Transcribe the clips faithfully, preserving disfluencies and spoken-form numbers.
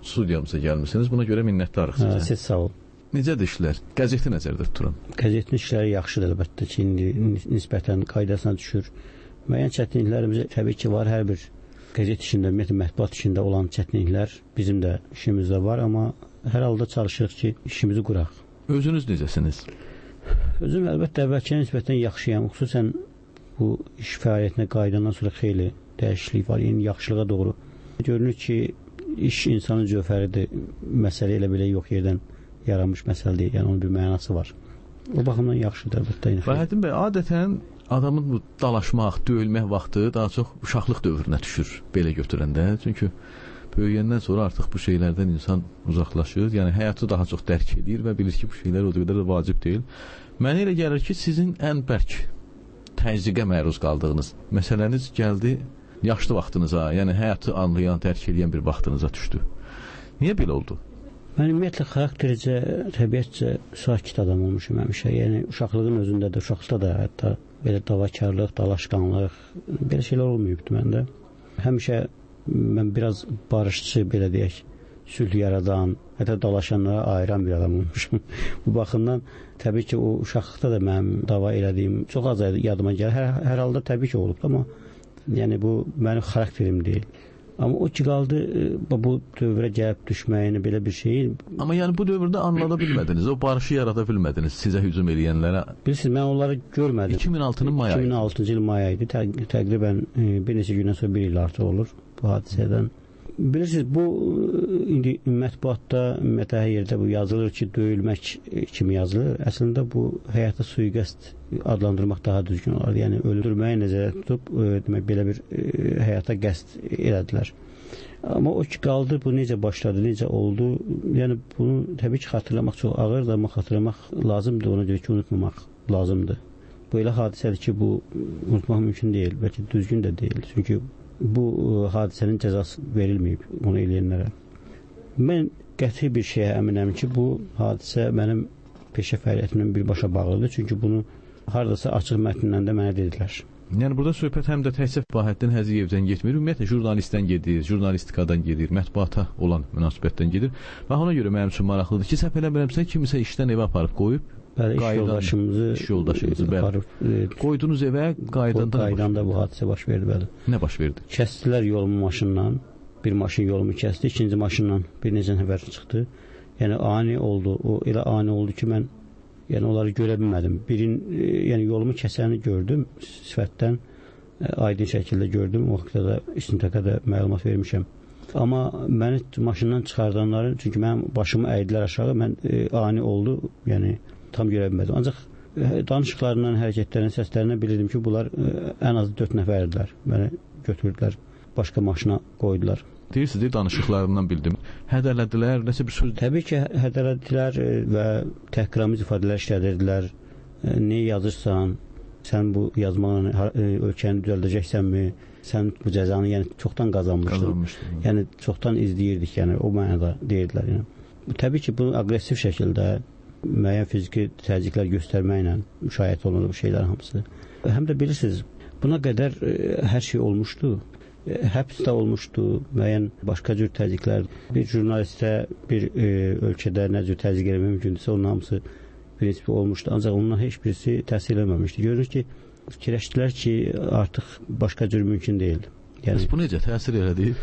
studiyamıza gəlmişsiniz. Buna görə minnətdarıq sizə. Hə, siz sağ olun. Necədir işlər? Qəzeti nəzərdə tuturam. Qəzetin işləri yaxşıdır əlbəttə ki, indi nisbətən qaydasına düşür. Müəyyən çətinliklərimiz təbii ki var, hər bir qəzet işində, ümumiyyətlə mətbuat işində olan çətinliklər bizim də işimizdə var, amma hər halda çalışırıq ki, işimizi quraq. Özünüz necəsiniz? Özüm əlbəttə əvvəlkinə nisbətən yaxşıyam, xüsusən bu iş fəaliyyətinə qayıdandan sonra xeyli dəyişiklik var, yəni yaxşılığa doğru. Görünür ki, iş insanın cövhəridir, məsələ elə belə yox yerdən yaranmış məsələ deyil, yəni onun bir mənası var. O baxımdan yaxşıdır əlbəttə. Fəhəddin bəy, adətən adamın bu dalaşmaq, döyülmək vaxtı daha çox uşaqlıq dövrünə düşür, belə götürəndə. Çünki böyüyəndən sonra artıq bu şeylərdən insan uzaqlaşır, yəni həyatı daha çox dərk edir və bilir ki, bu şeylər o qədər də vacib deyil. Mənə elə gəlir ki, sizin ən bərk təzyiqə məruz qaldığınız məsələniz gəldi yaşlı vaxtınıza, yəni həyatı anlayan, dərk edən bir vaxtınıza düşdü. Niyə belə oldu? Mən ümumiyyətlə xaraktericə, təbiətcə sakit adam olmuşum həmişə. Yəni uşaqlığın özündə də, uşaqlıqda da hətta belə davakarlıq, dalaşqanlıq, belə şeylər olmayıbdı məndə. Həmişə mən biraz barışçı, belə deyək, sülh yaradan, hətta dalaşanlara ayıran bir adam olmuşum. Bu baxımdan təbii ki, o uşaqlıqda da mənim dava elədiyim çox az yadıma gəlir. Hər, hər halda təbii ki, olubdu, amma yəni bu mənim xarakterim deyil. Amma o ki qaldı, bu dövrə gəlib düşməyini belə bir şeyi... Amma yəni bu dövrdə anlada bilmədiniz, o barışı yarada bilmədiniz sizə hücum eləyənlərə. Bilirsiniz, mən onları görmədim. iki min altının maya iki min altıncı il maya idi. Tə təqribən bir neçə gündən sonra bir il artıq olur bu hadisədən. Bilirsiniz, bu indi mətbuatda, ümumiyyətlə hər yerdə bu yazılır ki, döyülmək kimi yazılır. Əslində bu həyata sui-qəsd adlandırmaq daha düzgün olar. Yəni öldürməyi nəzərə tutub demək belə bir həyata qəsd elədilər. Amma o ki qaldı, bu necə başladı, necə oldu? Yəni bunu təbii ki xatırlamaq çox ağırdır, amma xatırlamaq lazımdır, ona görə ki unutmamaq lazımdır. Bu elə hadisədir ki, bu unutmaq mümkün deyil, bəlkə düzgün də deyil. Çünki bu hadisənin cəzası verilməyib onu eləyənlərə. Mən qəti bir şeyə əminəm ki, bu hadisə mənim peşə fəaliyyətimlə birbaşa bağlıdır. Çünki bunu haradasa açıq mətnindən də mənə dedilər. Yəni burada söhbət həm də təkcə Fahəddin Həziyevdən getmir, ümumiyyətlə jurnalistdən gedir, jurnalistikadan gedir, mətbuata olan münasibətdən gedir. Və ona görə mənim üçün maraqlıdır ki, səhv eləmirəmsə kimisə işdən evə aparıb qoyub, bəli, iş yoldaşımızı, iş yoldaşımızı aparıb, bəli, qoydunuz evə, qaydanda qaydanda bu hadisə baş verdi, bəli. Nə baş verdi? Kəsdilər yolumu maşınla, bir maşın yolumu kəsdi, ikinci maşınla bir necə nəfər çıxdı. Yəni ani oldu, o elə ani oldu ki, mən yəni onları görə bilmədim. Birin, yəni yolumu kəsəni gördüm, sifətdən aydın şəkildə gördüm. O vaxtda da istintaqə da məlumat vermişəm. Amma məni maşından çıxardanların, çünki mənim başımı əydilər aşağı, mən e, ani oldu, yəni tam görə bilmədim. Ancaq e, danışıqlarından, hərəkətlərindən, səslərindən bilirdim ki, bunlar e, ən az dörd nəfərdirlər. Məni götürdülər, başqa maşına qoydular. Deyirsiniz, danışıqlarından bildim. Hədələdilər, nəsə bir söz... Təbii ki, hədələdilər və təhqiramiz ifadələr işlədirdilər. E, ne yazırsan, sən bu yazmanla e, ölkəni düzəldəcəksənmi, sən bu cəzanı yəni çoxdan qazanmışdın. Yəni çoxdan izləyirdik, yəni o mənada deyirdilər. Yəni. Təbii ki, bunu aqressiv şəkildə müəyyən fiziki təzyiqlər göstərməklə müşahidə olunur bu şeylər hamısı. Həm də bilirsiniz, buna qədər e, hər şey olmuşdu. E, həbs də olmuşdu, müəyyən başqa cür təzyiqlər. Bir jurnalistə bir e, ölkədə nə cür təzyiq eləmək mümkündürsə, onun hamısı prinsipi olmuşdu. Ancaq ondan heç birisi təsir eləməmişdi. Görünür ki, fikirləşdilər ki, artıq başqa cür mümkün deyildi. Yəni, bu necə təsir elədi?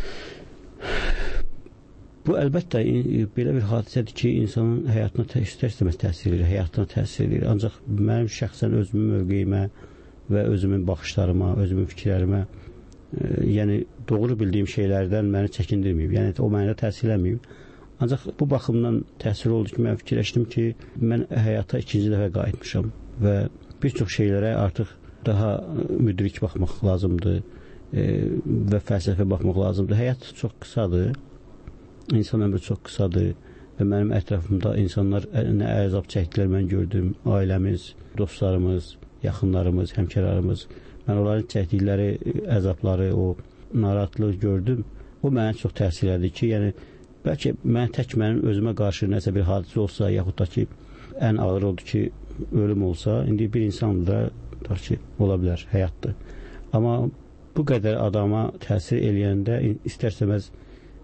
Bu əlbəttə belə bir hadisədir ki, insanın həyatına istər-istəməz təsir edir, həyatına təsir edir. Ancaq mənim şəxsən özümün mövqeyimə və özümün baxışlarıma, özümün fikirlərimə, e, yəni doğru bildiyim şeylərdən məni çəkindirməyib. Yəni o mənə təsir eləməyib. Ancaq bu baxımdan təsir oldu ki, mən fikirləşdim ki, mən həyata ikinci dəfə qayıtmışam və bir çox şeylərə artıq daha müdrik baxmaq lazımdır e, və fəlsəfə baxmaq lazımdır. Həyat çox qısadır, insan ömrü çox qısadır və mənim ətrafımda insanlar nə əzab çəkdilər mən gördüm, ailəmiz, dostlarımız, yaxınlarımız, həmkarlarımız, mən onların çəkdikləri əzabları, o narahatlıq gördüm. O mənə çox təsir elədi ki, yəni bəlkə mən tək mənim özümə qarşı nəsə bir hadisə olsa, yaxud da ki, ən ağır oldu ki, ölüm olsa, indi bir insan da ki, ola bilər, həyatdır. Amma bu qədər adama təsir eləyəndə istərsəməz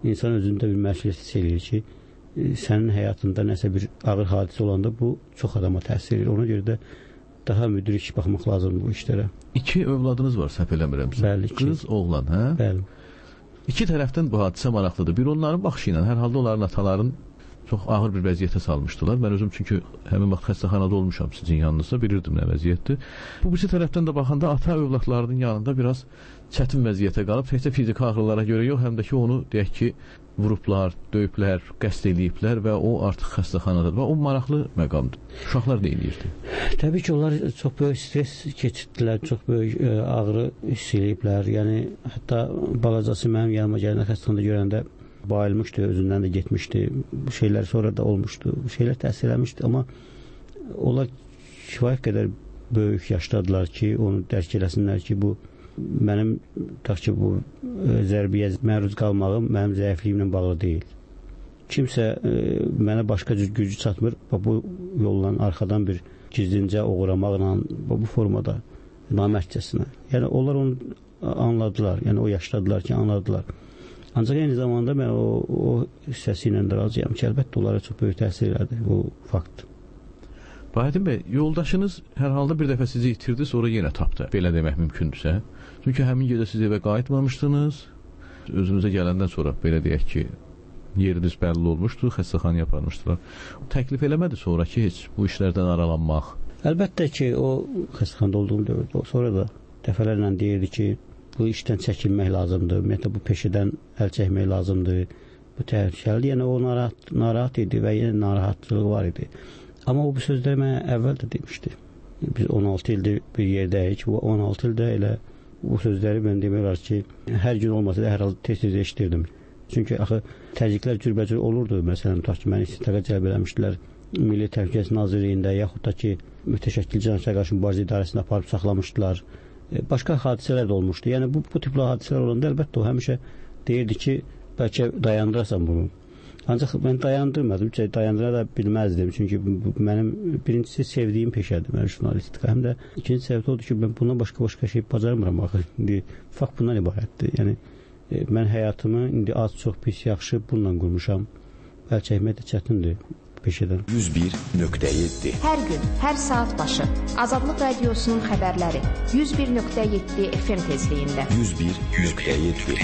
insan özündə bir məsuliyyət hiss eləyir ki, sənin həyatında nəsə bir ağır hadisə olanda bu çox adama təsir edir. Ona görə də daha müdrik baxmaq lazımdır bu işlərə. İki övladınız var, səhv eləmirəmsə. Bəli, iki. Qız, oğlan, hə? Bəli. İki tərəfdən bu hadisə maraqlıdır. Bir onların baxışı ilə, hər halda onların ataların çox ağır bir vəziyyətə salmışdılar. Mən özüm çünki həmin vaxt xəstəxanada olmuşam sizin yanınızda, bilirdim nə vəziyyətdir. Bu birisi tərəfdən də baxanda ata övladlarının yanında biraz çətin vəziyyətə qalıb, təkcə fiziki ağrılara görə yox, həm də ki onu deyək ki, vurublar, döyüblər, qəsd eləyiblər və o artıq xəstəxanadadır. Və o maraqlı məqamdır. Uşaqlar nə eləyirdi? Təbii ki, onlar çox böyük stres keçirdilər, çox böyük ə, ağrı hiss eləyiblər. Yəni, hətta balacası mənim yanıma gələndə xəstəxanada görəndə bayılmışdı, özündən də getmişdi. Bu şeylər sonra da olmuşdu. Bu şeylər təsir eləmişdi, amma onlar kifayət qədər böyük yaşdadılar ki, onu dərk eləsinlər ki, bu mənim tutaq ki, bu ə, zərbiyə məruz qalmağım mənim zəifliyimlə bağlı deyil. Kimsə ə, mənə başqa cür gücü çatmır, bu yolla arxadan bir gizlincə uğramaqla bu formada namərdcəsinə. Yəni onlar onu anladılar, yəni o yaşdadılar ki, anladılar. Ancaq eyni zamanda mən o, o hissəsi ilə də razıyam ki, əlbəttə onlara çox böyük təsir elədi bu fakt. Bahətin bəy, yoldaşınız hər halda bir dəfə sizi itirdi, sonra yenə tapdı. Belə demək mümkündürsə. Çünki həmin gecə siz evə qayıtmamışdınız. Özünüzə gələndən sonra belə deyək ki, yeriniz bəlli olmuşdu, xəstəxanaya aparmışdılar. Təklif eləmədi sonra ki, heç bu işlərdən aralanmaq. Əlbəttə ki, o xəstəxanada olduğum dövrdə, sonra da dəfələrlə deyirdi ki, bu işdən çəkinmək lazımdır, ümumiyyətlə bu peşədən əl çəkmək lazımdır, bu təhlükəlidir. Yəni o narahat, narahat idi və yenə narahatçılığı var idi. Amma o bu sözləri mənə əvvəl də demişdi. Biz on altı ildir bir yerdəyik, bu on altı ildə elə bu sözləri mən demək olar ki, hər gün olmasa da hər halda tez-tez eşitirdim. Çünki axı təzyiqlər cürbəcür olurdu. Məsələn, tutaq ki, məni istiqaqa cəlb eləmişdilər Milli Təhlükəsizlik Nazirliyində, yaxud da ki, mütəşəkkil cinayətlərə qarşı mübarizə idarəsində aparıb saxlamışdılar. Başqa hadisələr də olmuşdu. Yəni bu, bu tipli hadisələr olanda əlbəttə o həmişə deyirdi ki, bəlkə dayandırasan bunu. Ancaq mən dayandırmadım, dayandıra da bilməzdim. Çünki bu, mənim birincisi sevdiyim peşədir, mənim jurnalistika. Həm də ikinci səbəb odur ki, mən bundan başqa-başqa şey bacarmıram axı. İndi fakt bundan ibarətdir. Yəni e, mən həyatımı indi az, çox, pis, yaxşı bununla qurmuşam. Əl çəkmək də çətindir peşədən. yüz bir nöqtə yeddi. Hər gün, hər saat başı Azadlıq Radiosunun xəbərləri yüz bir nöqtə yeddi F M tezliyində. yüz bir nöqtə yeddi.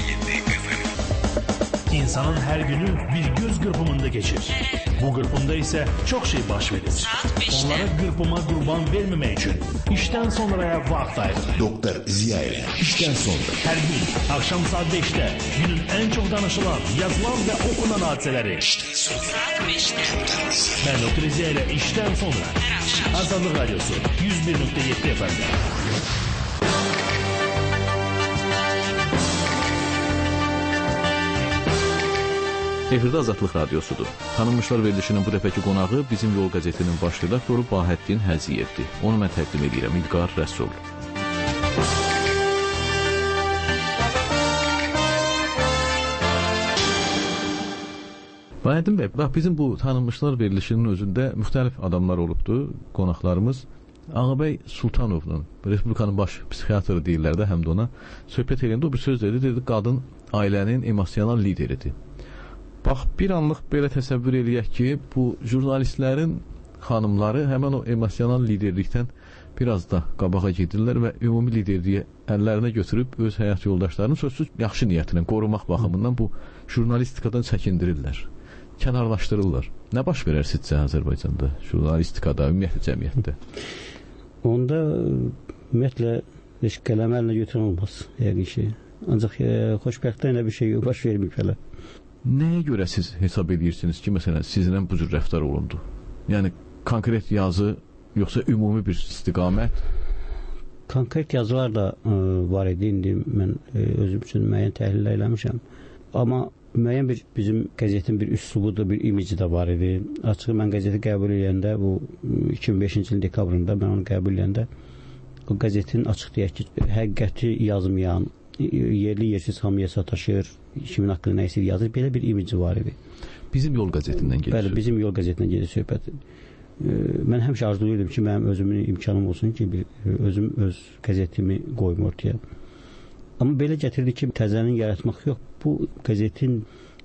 İnsanın hər günü bir göz qırpımında geçir. Bu qırpımda isə çox şey baş verir. Onlara qırpıma qurban verməmək üçün işdən sonraya vaxt ayırır. Doktor Ziya ilə işdən sonra. Hər gün axşam saat beşdə günün ən çox danışılan, yazılan və okunan hadisələri. İşdən sonra. Saat beşdə. Mən Doktor Ziya ilə işdən sonra. Hər axşam. Azadlıq Radiosu yüz bir nöqtə yeddi F M-də. Efirdə Azadlıq Radiosudur. Tanınmışlar verilişinin bu dəfəki qonağı bizim Yol qəzetinin baş redaktoru Bahəddin Həziyevdir. Onu mən təqdim edirəm, İlqar Rəsul. Bahəddin bəy, bax bizim bu tanınmışlar verilişinin özündə müxtəlif adamlar olubdu, qonaqlarımız. Ağabey Sultanov'un, Respublikanın baş psixiatrı deyirlər də, həm də ona söhbət edəndə o bir söz dedi, dedi, qadın ailənin emosional lideridir. Bax, bir anlıq belə təsəvvür eləyək ki, bu jurnalistlərin xanımları həmən o emosional liderlikdən biraz da qabağa gedirlər və ümumi liderliyi əllərinə götürüb öz həyat yoldaşlarını sözsüz yaxşı niyyətinə qorumaq baxımından bu jurnalistikadan çəkindirirlər, kənarlaşdırırlar. Nə baş verər sizcə Azərbaycanda, jurnalistikada, ümumiyyətlə cəmiyyətdə? Onda ümumiyyətlə heç qələm əlinə götürən olmaz yəqin ki. Ancaq e, xoşbəxtlə elə bir şey baş verməyib hələ. Nəyə görə siz hesab edirsiniz ki, məsələn, sizinlə bu cür rəftar olundu? Yəni, konkret yazı, yoxsa ümumi bir istiqamət? Konkret yazılar da ə, var idi. İndi mən ə, özüm üçün müəyyən təhlillər eləmişəm. Amma müəyyən bir bizim qəzetin bir üslubu da, bir imici də var idi. Açığı mən qəzeti qəbul edəndə, bu iki min beşinci il dekabrında mən onu qəbul edəndə, o qəzetin açıq deyək ki, həqiqəti yazmayan, yerli yersiz hamıya sataşır, kimin haqqında nə isə yazır, belə bir imici var idi. Bizim Yol qəzetindən gedir. Bəli, bizim Yol qəzetindən gedir söhbət. Mən həmişə arzulayırdım ki, mənim özümün imkanım olsun ki, bir, özüm öz qəzetimi qoyum ortaya. Amma belə gətirdi ki, təzənin yaratmaq yox, bu qəzetin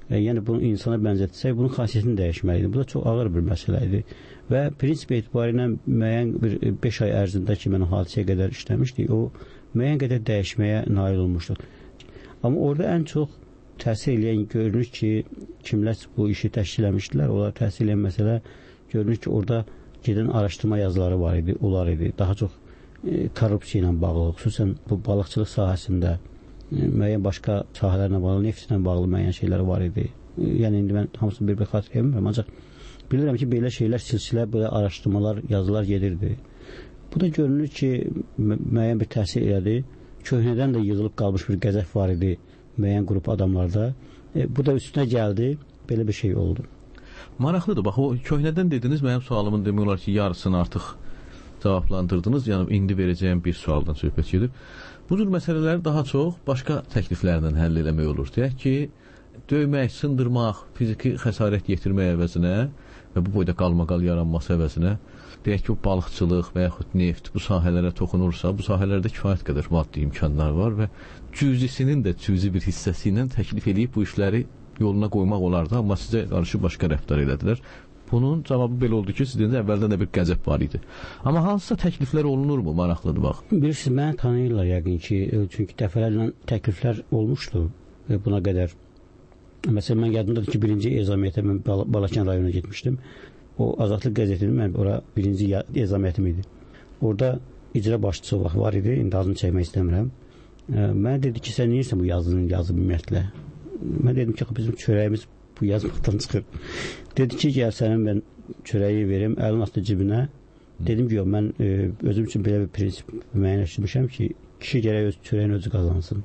E, yəni bunu insana bənzətsək, bunun xasiyyətini dəyişməlidir. Bu da çox ağır bir məsələ idi. Və prinsip etibarilə müəyyən bir beş ay ərzində ki, mən o hadisəyə qədər işləmişdik, o müəyyən qədər dəyişməyə nail olmuşduq. Amma orada ən çox təsir eləyən görünür ki, kimlər bu işi təşkil etmişdilər, onlar təsir eləyən məsələ görünür ki, orada gedən araşdırma yazıları var idi, onlar idi. Daha çox e, korrupsiya ilə bağlı, xüsusən bu balıqçılıq sahəsində e, müəyyən başqa sahələrlə bağlı, neftlə bağlı müəyyən şeylər var idi. E, yəni indi mən hamısını bir-bir xatırlayamıyorum, ancaq bilirəm ki, belə şeylər, silsilə, belə araşdırmalar, yazılar gedirdi. Bu da görünür ki, müəyyən bir təsir elədi. Köhnədən də yığılıb qalmış bir qəzəf var idi müəyyən qrup adamlarda. E, bu da üstünə gəldi, belə bir şey oldu. Maraqlıdır. Bax, o köhnədən dediniz, mənim sualımın demək olar ki, yarısını artıq cavablandırdınız. Yəni, indi verəcəyim bir sualdan söhbət gedir. Bu cür məsələləri daha çox başqa təkliflərlə həll eləmək olur. Deyək ki, döymək, sındırmaq, fiziki xəsarət yetirmək əvəzinə və bu boyda qalmaqal yaranması əvəzinə, deyək ki, o balıqçılıq və yaxud neft bu sahələrə toxunursa, bu sahələrdə kifayət qədər maddi imkanlar var və cüzisinin də cüzi bir hissəsi ilə təklif edib bu işləri yoluna qoymaq olardı, amma sizə qarşı başqa rəftar elədilər. Bunun cavabı belə oldu ki, sizin də əvvəldən də bir qəzəb var idi. Amma hansısa təkliflər olunurmu? Maraqlıdır, bax. Bilirsiniz, məni tanıyırlar yəqin ki, çünki dəfələrlə təkliflər olmuşdu buna qədər. Məsələn, mən yadımdadır ki, birinci ezamiyyətə mən Balakən rayonuna getmişdim. O Azadlıq qəzetinin mən ora birinci ezamiyyətim idi. Orada icra başçısı var idi, indi adını çəkmək istəmirəm. Mənə dedi ki, sən neyirsən bu yazının yazı ümumiyyətlə? Mən dedim ki, bizim çörəyimiz bu yazmaqdan çıxır. Dedi ki, gəl sənin mən çörəyi verim, əlin atdı cibinə. Dedim ki, yox, mən e, özüm üçün belə bir prinsip müəyyənləşdirmişəm ki, kişi gərək öz çörəyini özü qazansın.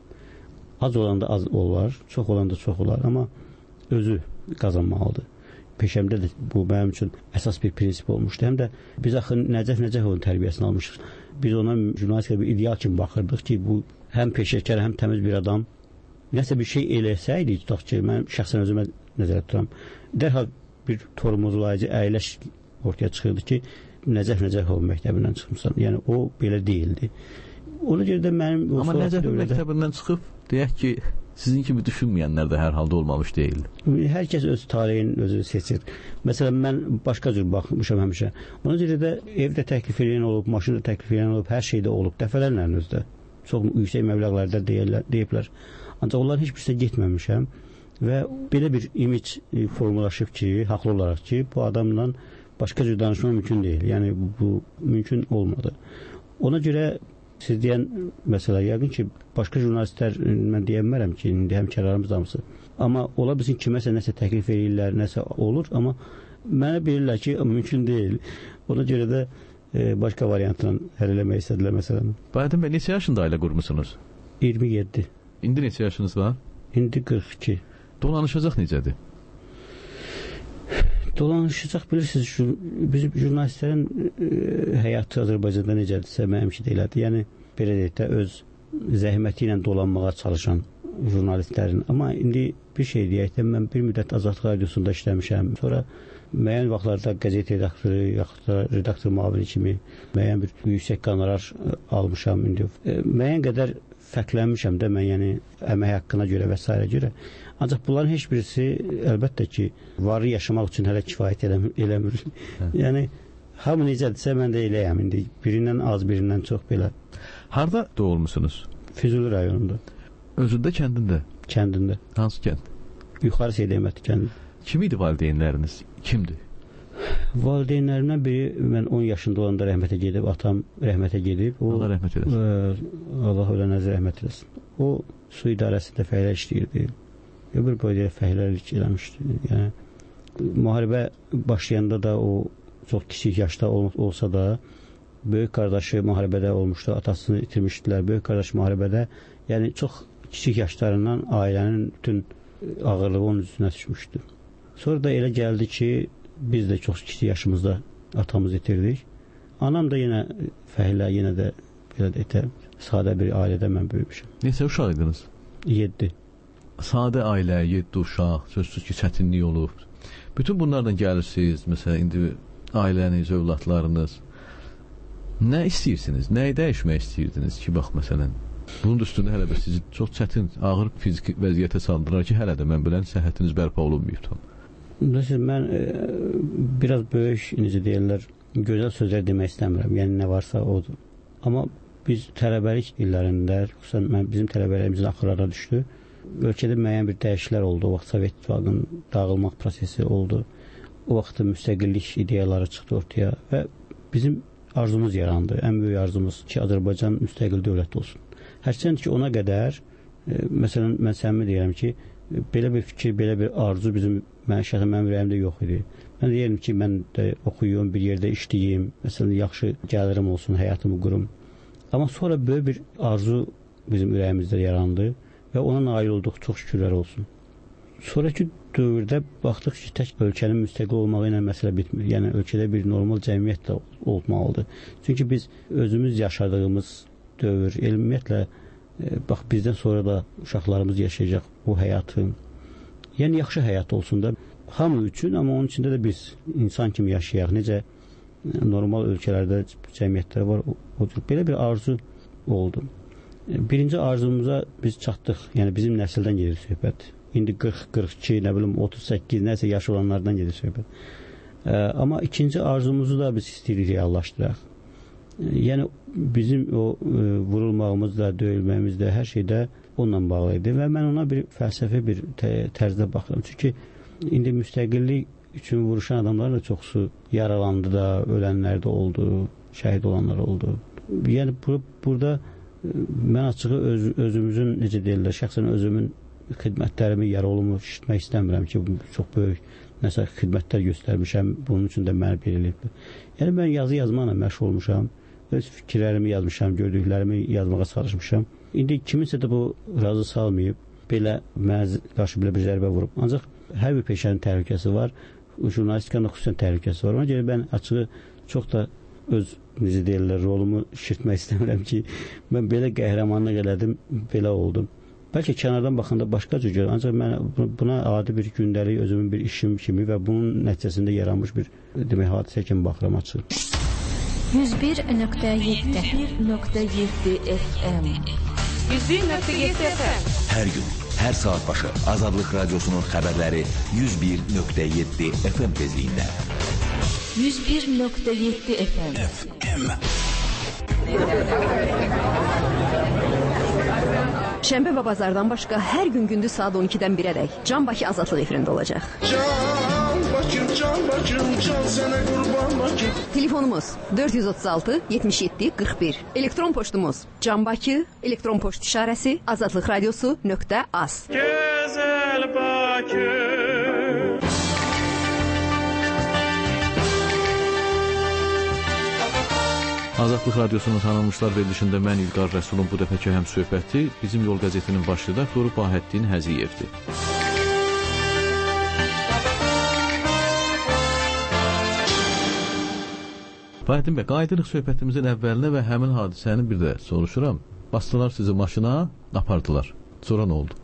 Az olanda az olar, çox olanda çox olar, amma özü qazanmalıdır. Peşəmdə də bu mənim üçün əsas bir prinsip olmuşdu. Həm də biz axı Nəcəf Nəcəfovun tərbiyəsini almışıq. Biz ona jurnalistikə bir ideal kimi baxırdıq ki, bu həm peşəkar, həm təmiz bir adam. Nəsə bir şey eləsəydi, tutaq ki, mən şəxsən özümə nəzərə tuturam. Dərhal bir tormozlayıcı əyləş ortaya çıxırdı ki, Nəcəf Nəcəfov məktəbindən çıxmışsan. Yəni o belə deyildi. Ona görə də mənim... Amma Nəcəf məktəbindən çıxıb, deyək ki, sizin kimi düşünməyənlər də hər halda olmamış deyil. Hər kəs öz taleyin özü seçir. Məsələn, mən başqa cür baxmışam həmişə. Ona görə də evdə təklif edən olub, maşında təklif edən olub, hər şeydə olub, dəfələrlə özdə. Çox yüksək məbləğlərdə deyiblər. Ancaq onların heç birisi getməmişəm və belə bir imic formulaşıb ki, haqlı olaraq ki, bu adamla başqa cür danışmaq mümkün deyil. Yəni, bu, bu mümkün olmadı. Ona görə siz deyən məsələ, yəqin ki, başqa jurnalistlər, mən deyəmərəm ki, indi həmkarlarımız hamısı. Amma ola bilsin kiməsə nəsə təklif edirlər, nəsə olur, amma mənə bilirlər ki, mümkün deyil. Ona görə də e, başqa variantla həll eləmək istədilər məsələni. Bayadın bəy, neçə yaşında ailə qurmusunuz? iyirmi yeddi. İndi neçə yaşınız var? İndi qırx iki. Dolanışacaq necədir? Dolanışacaq, bilirsiniz, bizim jurnalistlərin e, həyatı Azərbaycanda necədirsə, mənimki də elədir. Yəni, belə deyək də, öz zəhməti ilə dolanmağa çalışan jurnalistlərin. Amma indi bir şey deyək də, mən bir müddət Azadlıq radiosunda işləmişəm. Sonra müəyyən vaxtlarda qəzet redaktoru, yaxud da redaktor müavini kimi müəyyən bir yüksək qonorar almışam. İndi e, müəyyən qədər fərqlənmişəm də mən, yəni əmək haqqına görə və s. görə. Ancaq bunların heç birisi əlbəttə ki, varı yaşamaq üçün hələ kifayət eləmir. eləmir. Yəni, hamı necədirsə, mən də eləyəm. İndi birindən az, birindən çox belə. Harada doğulmusunuz? Füzuli rayonunda. Özündə, kəndində? Kəndində. Hansı kənd? Yuxarı Seydəmətli kəndi. Kim idi valideynləriniz? Kimdir? Valideynlərimdən biri, mən on yaşında olanda rəhmətə gedib, atam rəhmətə gedib. O, Allah rəhmət eləsin. Ə, Allah ölənəzə rəhmət eləsin. O, su idarəsində fəhlə işləyirdi. Öbür boyda fəhləlik eləmişdi. Yəni, müharibə başlayanda da o çox kiçik yaşda ol, olsa da, böyük qardaşı müharibədə olmuşdu, atasını itirmişdilər. Böyük qardaş müharibədə, yəni çox kiçik yaşlarından ailənin bütün ağırlığı onun üstünə düşmüşdü. Sonra da elə gəldi ki, biz də çox kiçik yaşımızda atamızı itirdik. Anam da yenə fəhlə, yenə də belə deyək də, sadə bir ailədə mən böyümüşəm. Neçə uşaq idiniz? yeddi. Sadə ailə, yeddi uşaq, sözsüz ki, çətinlik olub. Bütün bunlardan gəlirsiniz, məsələn, indi ailəniz, övladlarınız. Nə istəyirsiniz? Nəyi dəyişmək istəyirdiniz ki, bax, məsələn, Bunun üstündə hələ də sizi çox çətin, ağır fiziki vəziyyətə saldırar ki, hələ də mən bilən səhhətiniz bərpa olunmayıb tam. Məsələn, mən e, biraz böyük, necə deyirlər, gözəl sözlər demək istəmirəm. Yəni, nə varsa odur. Amma biz tələbəlik illərində, xüsusən mən, bizim tələbələrimizin axırlara düşdü. Ölkədə müəyyən bir dəyişikliklər oldu. O vaxt Sovet İttifaqının dağılmaq prosesi oldu. O vaxt müstəqillik ideyaları çıxdı ortaya və bizim arzumuz yarandı. Ən böyük arzumuz ki, Azərbaycan müstəqil dövlət olsun. Hərçənd ki, ona qədər, e, məsələn, mən səmimi deyirəm ki, belə bir fikir, belə bir arzu bizim mən şəxsən mənim ürəyimdə yox idi. Mən deyirəm ki, mən də oxuyum, bir yerdə işləyim, məsələn, yaxşı gəlirim olsun, həyatımı qurum. Amma sonra böyük bir arzu bizim ürəyimizdə yarandı və ona nail olduq, çox şükürlər olsun. Sonraki dövrdə baxdıq ki, tək ölkənin müstəqil olmağı ilə məsələ bitmir. Yəni, ölkədə bir normal cəmiyyət də olmalıdır. Çünki biz özümüz yaşadığımız dövr, ümumiyyətlə, bax, bizdən sonra da uşaqlarımız yaşayacaq bu həyatı. Yəni, yaxşı həyat olsun da hamı üçün, amma onun içində də biz insan kimi yaşayaq. Necə normal ölkələrdə cəmiyyətlər var, odur. Belə bir arzu oldu. Birinci arzumuza biz çatdıq. Yəni, bizim nəsildən gedir söhbət. İndi qırx, qırx iki, nə bilim, otuz səkkiz, nəsə yaş olanlardan gedir söhbət. Amma ikinci arzumuzu da biz istəyirik reallaşdıraq. Yəni, bizim o e, vurulmağımızda, döyülməyimizdə, hər şeydə onunla bağlı idi və mən ona bir fəlsəfi bir tərzdə baxıram. Çünki indi müstəqillik üçün vuruşan adamların da çoxsu yaralandı da, ölənlər də oldu, şəhid olanlar oldu. Yəni, bur burada e, mən açığı öz, özümüzün, necə deyirlər, şəxsən özümün xidmətlərimi, yarolumu işitmək istəmirəm ki, çox böyük nəsə xidmətlər göstərmişəm, bunun üçün də məni belirləyib. Yəni, mən yazı yazmaqla məşğul olmuşam. Öz fikirlərimi yazmışam, gördüklərimi yazmağa çalışmışam. İndi kiminsə də bu razı salmayıb, belə mənə qarşı belə bir zərbə vurub. Ancaq hər bir peşənin təhlükəsi var, jurnalistikanın xüsusən təhlükəsi var. Ona görə mən açığı çox da öz, necə deyirlər, rolumu şişirtmək istəmirəm ki, mən belə qəhrəmanlıq elədim, belə oldum. Bəlkə kənardan baxanda başqa cür görürəm, ancaq mən buna adi bir gündəlik, özümün bir işim kimi və bunun nəticəsində yaranmış bir, demək, hadisə kimi baxıram açıq. yüz bir nöqtə yeddi F M yüz bir nöqtə yeddi F M Hər gün, hər saat başı Azadlıq Radiosunun xəbərləri yüz bir nöqtə yeddi F M tezliyində. yüz bir nöqtə yeddi F M F M Şənbə və bazardan başqa hər gün gündüz saat on ikidən birədək Can Bakı Azadlıq efirində olacaq. Can Bakım, Can Bakım, can sənə qurban Bakım. Telefonumuz dörd yüz otuz altı yetmiş yeddi qırx bir. Elektron poçtumuz Can Bakı, elektron poçt işarəsi azadlıq radiosu nöqtə az. Gözəl Bakım. Azadlıq Radiosunun tanınmışlar verilişində mən İlqar Rəsulun bu dəfəki həm söhbəti bizim Yol qəzetinin baş redaktoru Bahəddin Həziyevdir. Bahəddin bəy, qayıdırıq söhbətimizin əvvəlinə və həmin hadisəni bir də soruşuram. Bastılar sizi maşına, apardılar. Sonra nə oldu?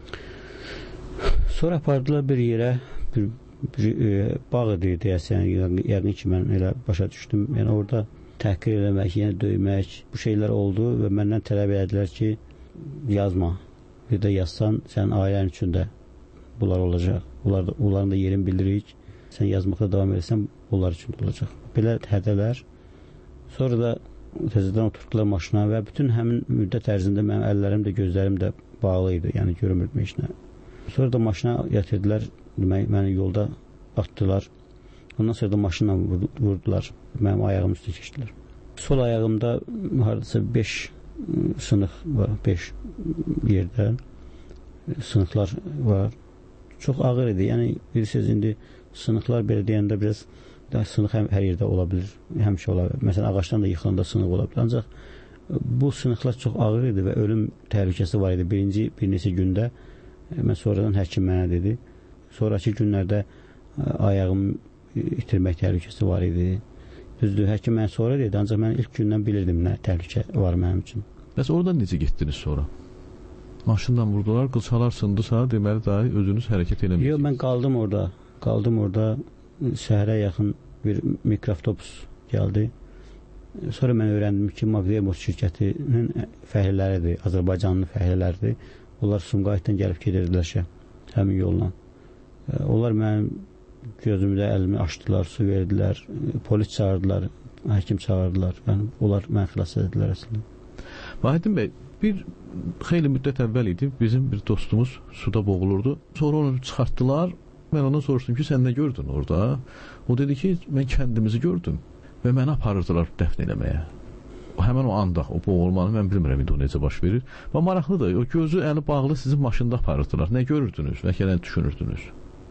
Sonra apardılar bir yerə, bir, bir e, bağ idi deyəsən, yəqin ki, mən elə başa düşdüm. Yəni orada təhqir eləmək, yəni döymək, bu şeylər oldu və məndən tələb edədilər ki, yazma. Bir də yazsan, sən ailən üçün də bunlar olacaq. Bunlar da, onların da yerini bildiririk. Sən yazmaqda davam edirsən, onlar üçün də olacaq. Belə hədələr. Sonra da təzədən oturtdular maşına və bütün həmin müddət ərzində mənim əllərim də, gözlərim də bağlı idi, yəni görmürdüm heç nə. Sonra da maşına yatırdılar, məni yolda atdılar. Ondan sonra da maşınla vurdular. Mənim ayağım üstə keçdilər. Sol ayağımda haradasa beş sınıq var, beş yerdə sınıqlar var. Çox ağır idi. Yəni, bilirsiniz, indi sınıqlar belə deyəndə biraz daha sınıq həm, hər yerdə ola bilir. Həmişə ola bilir. Məsələn, ağaçdan da yıxılanda sınıq ola bilir. Ancaq bu sınıqlar çox ağır idi və ölüm təhlükəsi var idi. Birinci bir neçə gündə mən sonradan həkim mənə dedi. Sonraki günlərdə ayağım itirmək təhlükəsi var idi. Düzdür, həkim mən sonra dedi, ancaq mən ilk gündən bilirdim nə təhlükə var mənim üçün. Bəs oradan necə getdiniz sonra? Maşından vurdular, qılçalar sındısa, deməli daha özünüz hərəkət eləməyəcəksiniz. Yox, mən qaldım orada. Qaldım orada. Səhərə yaxın bir mikroavtobus gəldi. Sonra mən öyrəndim ki, Magdalena şirkətinin fəhləridir, Azərbaycanlı fəhlələrdir. Onlar Sumqayıtdan gəlib gedirdilər şə, həmin yolla. Onlar mənim gözümdə əlimi açdılar, su verdilər, polis çağırdılar, həkim çağırdılar. Yəni, onlar mən xilas edildilər əslində. Vahidin bəy, bir xeyli müddət əvvəl idi, bizim bir dostumuz suda boğulurdu. Sonra onu çıxartdılar. Mən ondan soruşdum ki, sən nə gördün orada? O dedi ki, mən kəndimizi gördüm və məni aparırdılar dəfn eləməyə. O, həmən o anda, o boğulmanı mən bilmirəm indi o necə baş verir. Və maraqlıdır, o gözü əli bağlı sizin maşında aparırdılar. Nə görürdünüz və nə düşünürdünüz?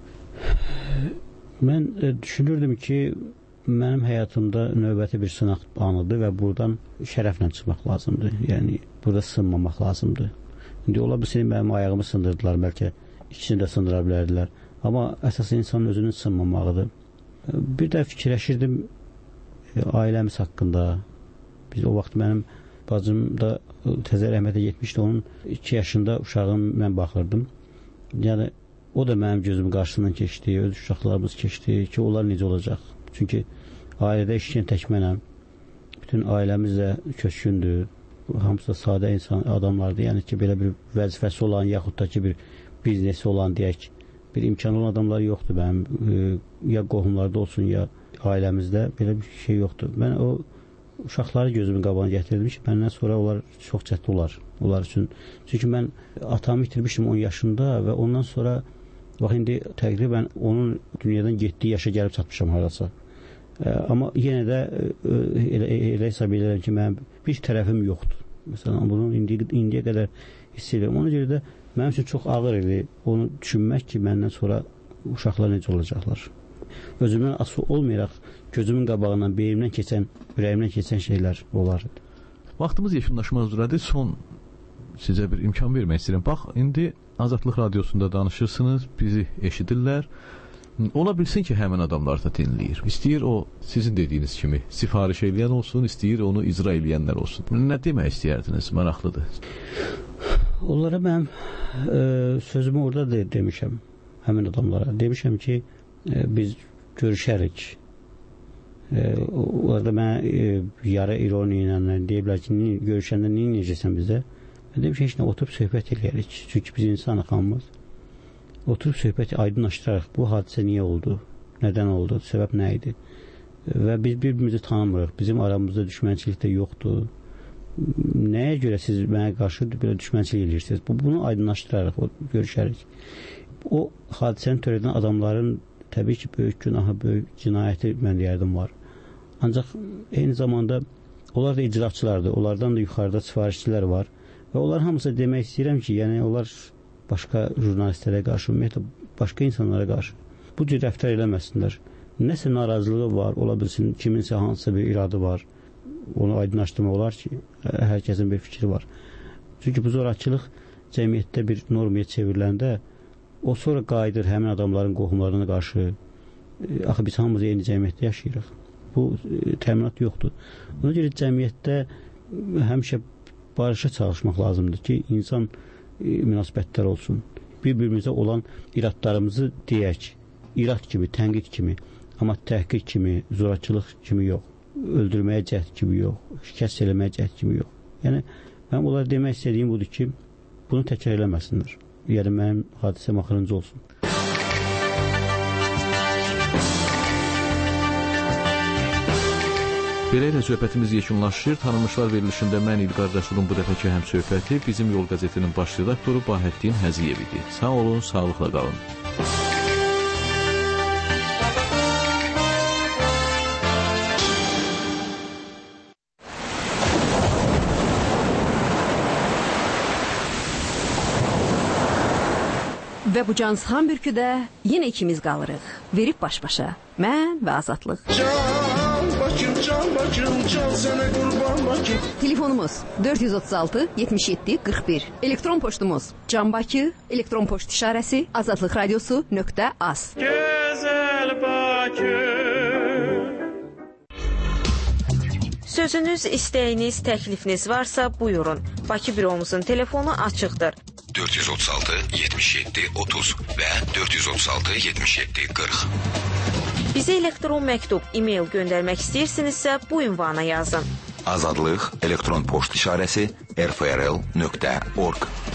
Mən e, düşünürdüm ki, mənim həyatımda növbəti bir sınaq anıdır və buradan şərəflə çıxmaq lazımdır. Yəni, burada sınmamaq lazımdır. İndi ola bilsin, mənim ayağımı sındırdılar, bəlkə ikisini də sındıra bilərdilər. Amma əsas insanın özünün sınmamağıdır. Bir də fikirləşirdim e, ailəmiz haqqında. Biz o vaxt mənim bacım da təzə rəhmətə getmişdi. Onun iki yaşında uşağım mən baxırdım. Yəni o da mənim gözümün qarşısından keçdi, öz uşaqlarımız keçdi ki, onlar necə olacaq? Çünki ailədə işləyən tək mənəm. Bütün ailəmiz də köçkündür. Hamısı da sadə insan adamlardır. Yəni ki, belə bir vəzifəsi olan, yaxud da ki, bir biznesi olan deyək, bir imkanı olan adamlar yoxdur mənim. E, ya qohumlarda olsun, ya ailəmizdə belə bir şey yoxdur. Mən o uşaqları gözümün qabağına gətirdim ki, məndən sonra onlar çox çətin olar. Onlar üçün. Çünki mən atamı itirmişdim on yaşında və ondan sonra bax, indi təqribən onun dünyadan getdiyi yaşa gəlib çatmışam harasa. E, amma yenə də e, elə, elə hesab edirəm ki, mənim bir tərəfim yoxdur. Məsələn, bunu indi, indiyə qədər hiss edirəm. Ona görə də mənim üçün çox ağır idi onu düşünmək ki, məndən sonra uşaqlar necə olacaqlar. Özümdən asılı olmayaraq gözümün qabağından, beyimdən keçən, ürəyimdən keçən şeylər olar. Vaxtımız yekunlaşmaq üzrədir. Son sizə bir imkan vermək istəyirəm. Bax, indi Azadlıq Radiosunda danışırsınız, bizi eşidirlər. Ola bilsin ki, həmin adamlar da dinləyir. İstəyir o, sizin dediyiniz kimi, sifariş edən olsun, istəyir onu icra edənlər olsun. Nə demək istəyərdiniz? Maraqlıdır. Onlara mənim e, sözümü orada de, demişəm, həmin adamlara. Demişəm ki, e, biz görüşərik. E, orada mən e, yarı ironiya ilə deyiblər ki, görüşəndə niyə necəsən bizə? Mən demişəm, heç nə, oturub söhbət edərik. Çünki biz insanıq hamımız. Oturub söhbəti aydınlaşdırarıq. Bu hadisə niyə oldu? Nədən oldu? Səbəb nə idi? Və biz bir-birimizi tanımırıq. Bizim aramızda düşmənçilik də yoxdur. Nəyə görə siz mənə qarşı belə düşmənçilik edirsiniz? Bu, bunu aydınlaşdırarıq, görüşərik. O hadisəni törədən adamların təbii ki, böyük günahı, böyük cinayəti mən deyərdim var. Ancaq eyni zamanda onlar da icraçılardır. Onlardan da yuxarıda sifarişçilər var. Və onlar hamısı demək istəyirəm ki, yəni onlar başqa jurnalistlərə qarşı, ümumiyyətlə başqa insanlara qarşı bu cür rəftar eləməsinlər. Nəsə narazılığı var, ola bilsin, kiminsə hansısa bir iradı var. Onu aydınlaşdırmaq olar ki, hər kəsin bir fikri var. Çünki bu zorakılıq cəmiyyətdə bir normaya çevriləndə o sonra qayıdır həmin adamların qohumlarına qarşı. Axı biz hamımız eyni cəmiyyətdə yaşayırıq. Bu təminat yoxdur. Ona görə cəmiyyətdə həmişə barışa çalışmaq lazımdır ki, insan münasibətlər olsun. Bir-birimizə olan iradlarımızı deyək. İrad kimi, tənqid kimi, amma təhqiq kimi, zorakılıq kimi yox. Öldürməyə cəhd kimi yox. Şikəst eləməyə cəhd kimi yox. Yəni, mən onlara demək istədiyim budur ki, bunu təkrar eləməsinlər. Yəni, mənim hadisəm axırıncı olsun. Beləliklə söhbətimiz yekunlaşır. Tanınmışlar verilişində mən İlqar Rəsulun bu dəfəki həm söhbəti bizim Yol qəzetinin baş redaktoru Bahəddin Həziyev idi. Sağ olun, sağlıqla qalın. Və bu cansıxan bürküdə yenə ikimiz qalırıq. Verib baş-başa. Mən və Azadlıq. Can Bakım, can Bakım, can sənə qurban Bakım. Telefonumuz dörd yüz otuz altı yetmiş yeddi qırx bir. Elektron poçtumuz canbakı, elektron poçt işarəsi azadlıq radiosu nöqtə az. Gözəl Bakım. Sözünüz, istəyiniz, təklifiniz varsa buyurun. Bakı büromuzun telefonu açıqdır. dörd yüz otuz altı yetmiş yeddi otuz və dörd yüz otuz altı yetmiş yeddi qırx. Bizə elektron məktub, e-mail göndərmək istəyirsinizsə bu ünvana yazın. Azadlıq elektron poçt işarəsi r f r l nöqtə org.